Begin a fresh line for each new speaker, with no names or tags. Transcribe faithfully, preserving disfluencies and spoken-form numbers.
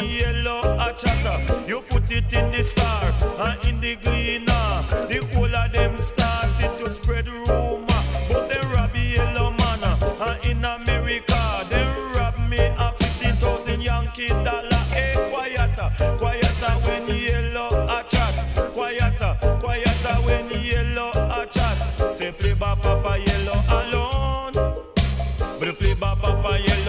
yellow a chatter, you put it in the star and in the gleaner. The whole of them started to spread rumor, but they rob the yellow man. And in America, they rob me a fifteen thousand Yankee dollar. Hey, quieter, quieter when yellow a chat. Quieter, quieter when yellow a chat. Say play ba papa yellow alone, but play ba papa yellow.